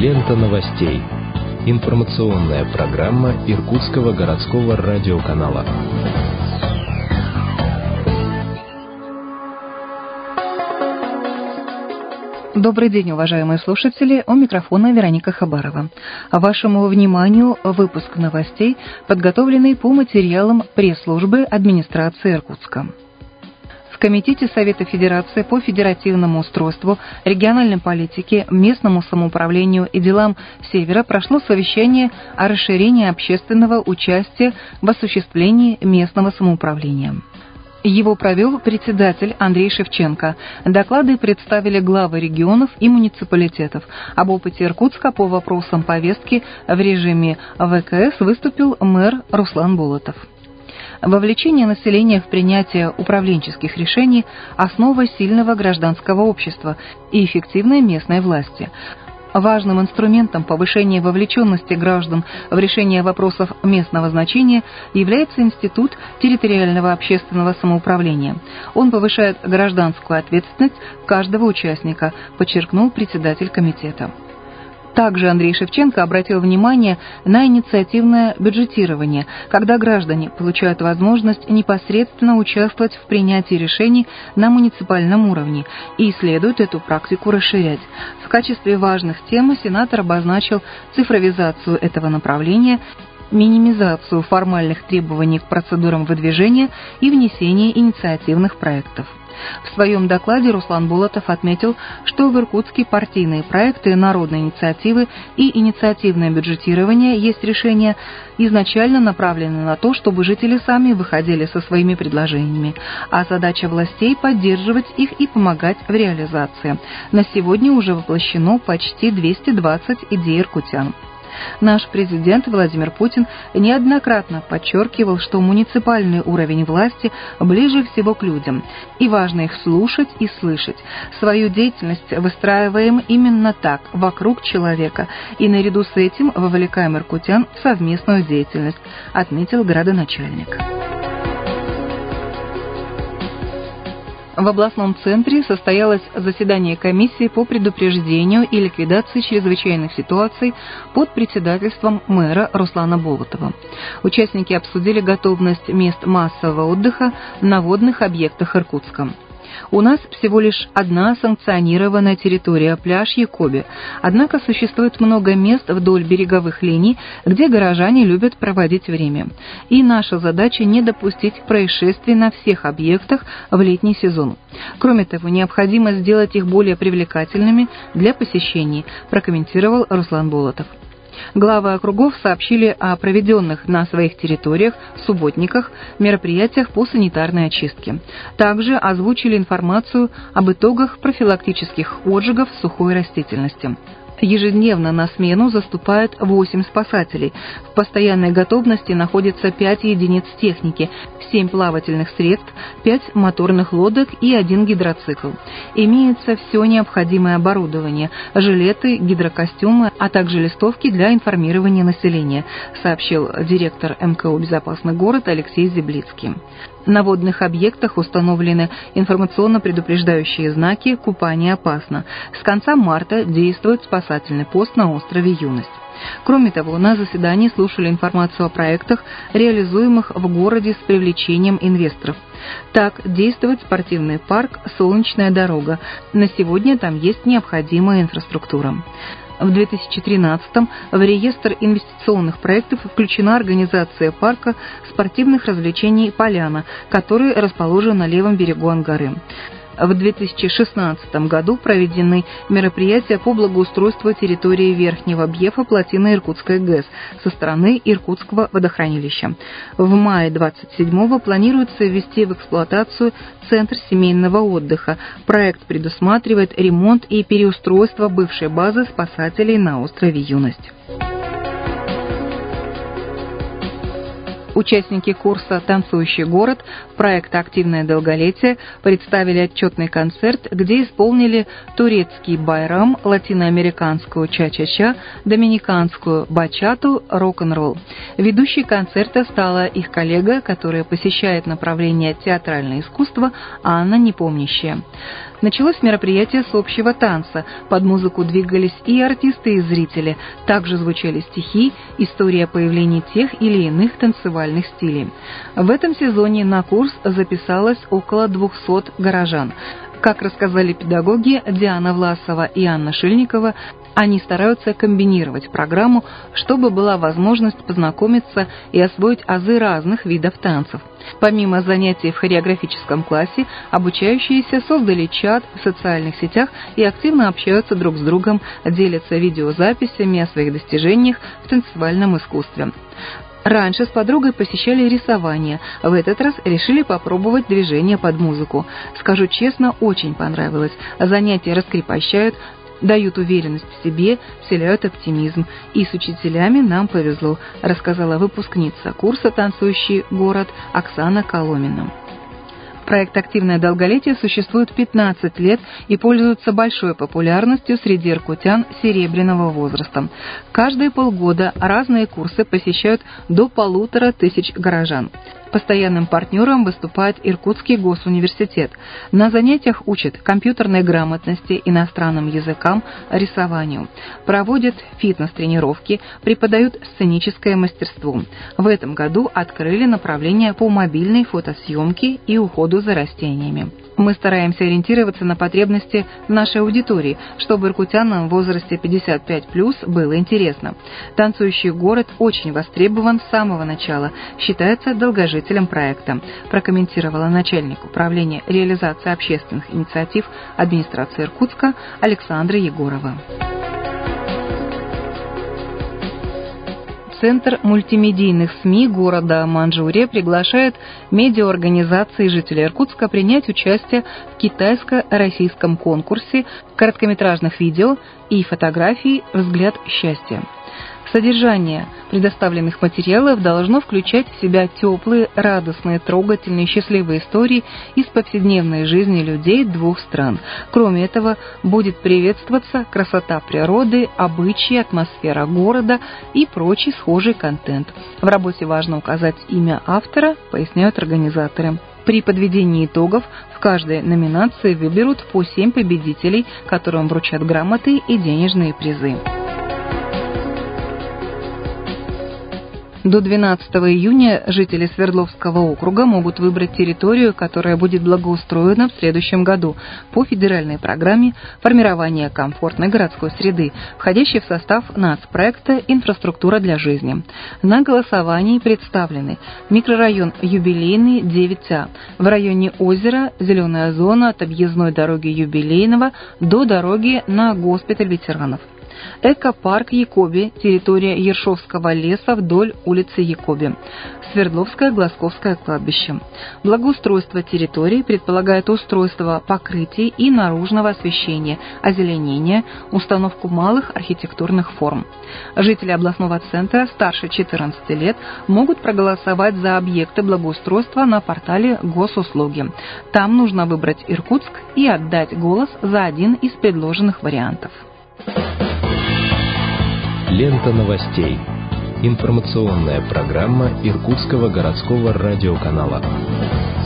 Лента новостей. Информационная программа Иркутского городского радиоканала. Добрый день, уважаемые слушатели. У микрофона Вероника Хабарова. Вашему вниманию выпуск новостей, подготовленный по материалам пресс-службы администрации Иркутска. В Комитете Совета Федерации по федеративному устройству, региональной политике, местному самоуправлению и делам Севера прошло совещание о расширении общественного участия в осуществлении местного самоуправления. Его провел председатель Андрей Шевченко. Доклады представили главы регионов и муниципалитетов. Об опыте Иркутска по вопросам повестки в режиме ВКС выступил мэр Руслан Болотов. Вовлечение населения в принятие управленческих решений – основа сильного гражданского общества и эффективной местной власти. Важным инструментом повышения вовлеченности граждан в решение вопросов местного значения является Институт территориального общественного самоуправления. Он повышает гражданскую ответственность каждого участника, подчеркнул председатель комитета. Также Андрей Шевченко обратил внимание на инициативное бюджетирование, когда граждане получают возможность непосредственно участвовать в принятии решений на муниципальном уровне, и следует эту практику расширять. В качестве важных тем сенатор обозначил цифровизацию этого направления, минимизацию формальных требований к процедурам выдвижения и внесение инициативных проектов. В своем докладе Руслан Болотов отметил, что в Иркутске партийные проекты, народные инициативы и инициативное бюджетирование есть решения, изначально направлены на то, чтобы жители сами выходили со своими предложениями, а задача властей – поддерживать их и помогать в реализации. На сегодня уже воплощено почти 220 идей иркутян. Наш президент Владимир Путин неоднократно подчеркивал, что муниципальный уровень власти ближе всего к людям, и важно их слушать и слышать. Свою деятельность выстраиваем именно так, вокруг человека, и наряду с этим вовлекаем иркутян в совместную деятельность, отметил градоначальник. В областном центре состоялось заседание комиссии по предупреждению и ликвидации чрезвычайных ситуаций под председательством мэра Руслана Болотова. Участники обсудили готовность мест массового отдыха на водных объектах Иркутска. У нас всего лишь одна санкционированная территория – пляж Якоби. Однако существует много мест вдоль береговых линий, где горожане любят проводить время. И наша задача – не допустить происшествий на всех объектах в летний сезон. Кроме того, необходимо сделать их более привлекательными для посещений, прокомментировал Руслан Болотов. Главы округов сообщили о проведенных на своих территориях, субботниках, мероприятиях по санитарной очистке. Также озвучили информацию об итогах профилактических отжигов сухой растительности. Ежедневно на смену заступает 8 спасателей. В постоянной готовности находится 5 единиц техники, 7 плавательных средств, 5 моторных лодок и 1 гидроцикл. Имеется все необходимое оборудование – жилеты, гидрокостюмы, а также листовки для информирования населения, сообщил директор МКО «Безопасный город» Алексей Зиблицкий. На водных объектах установлены информационно-предупреждающие знаки «Купание опасно». С конца марта действует спасательный пост на острове Юность. Кроме того, на заседании слушали информацию о проектах, реализуемых в городе с привлечением инвесторов. Так, действует спортивный парк «Солнечная дорога». На сегодня там есть необходимая инфраструктура. В 2013-м в реестр инвестиционных проектов включена организация парка спортивных развлечений «Поляна», который расположен на левом берегу Ангары. В 2016 году проведены мероприятия по благоустройству территории Верхнего Бьефа плотины Иркутской ГЭС со стороны Иркутского водохранилища. В мае 27-го планируется ввести в эксплуатацию Центр семейного отдыха. Проект предусматривает ремонт и переустройство бывшей базы спасателей на острове Юность. Участники курса «Танцующий город» проекта «Активное долголетие» представили отчетный концерт, где исполнили турецкий байрам, латиноамериканскую ча-ча-ча, доминиканскую бачату, рок-н-ролл. Ведущей концерта стала их коллега, которая посещает направление театральное искусство, Анна Непомнящая. Началось мероприятие с общего танца. Под музыку двигались и артисты, и зрители. Также звучали стихи, история появления тех или иных танцевальных стилей. В этом сезоне на курс записалось около 200 горожан. Как рассказали педагоги Диана Власова и Анна Шильникова, они стараются комбинировать программу, чтобы была возможность познакомиться и освоить азы разных видов танцев. Помимо занятий в хореографическом классе, обучающиеся создали чат в социальных сетях и активно общаются друг с другом, делятся видеозаписями о своих достижениях в танцевальном искусстве. Раньше с подругой посещали рисование, в этот раз решили попробовать движение под музыку. Скажу честно, очень понравилось. Занятия раскрепощают, дают уверенность в себе, вселяют оптимизм. И с учителями нам повезло, рассказала выпускница курса «Танцующий город» Оксана Коломина. Проект «Активное долголетие» существует 15 лет и пользуется большой популярностью среди иркутян серебряного возраста. Каждые полгода разные курсы посещают до 1500 горожан. Постоянным партнером выступает Иркутский госуниверситет. На занятиях учат компьютерной грамотности, иностранным языкам, рисованию. Проводят фитнес-тренировки, преподают сценическое мастерство. В этом году открыли направление по мобильной фотосъемке и уходу за растениями. Мы стараемся ориентироваться на потребности нашей аудитории, чтобы иркутянам в возрасте 55+ было интересно. «Танцующий город» очень востребован с самого начала, считается долгожителем проекта, прокомментировала начальник управления реализации общественных инициатив администрации Иркутска Александра Егорова. Центр мультимедийных СМИ города Манчжурия приглашает медиаорганизации жителей Иркутска принять участие в китайско-российском конкурсе короткометражных видео и фотографий «Взгляд счастья». Содержание предоставленных материалов должно включать в себя теплые, радостные, трогательные, счастливые истории из повседневной жизни людей двух стран. Кроме этого, будет приветствоваться красота природы, обычаи, атмосфера города и прочий схожий контент. В работе важно указать имя автора, поясняют организаторы. При подведении итогов в каждой номинации выберут по 7 победителей, которым вручат грамоты и денежные призы. До 12 июня жители Свердловского округа могут выбрать территорию, которая будет благоустроена в следующем году по федеральной программе формирования комфортной городской среды, входящей в состав нацпроекта «Инфраструктура для жизни». На голосовании представлены микрорайон Юбилейный 9А, в районе озера зеленая зона от объездной дороги Юбилейного до дороги на госпиталь ветеранов. Экопарк Якоби, территория Ершовского леса вдоль улицы Якоби. Свердловское Глазковское кладбище. Благоустройство территории предполагает устройство покрытий и наружного освещения, озеленение, установку малых архитектурных форм. Жители областного центра старше 14 лет могут проголосовать за объекты благоустройства на портале Госуслуги. Там нужно выбрать Иркутск и отдать голос за один из предложенных вариантов. Лента новостей. Информационная программа Иркутского городского радиоканала.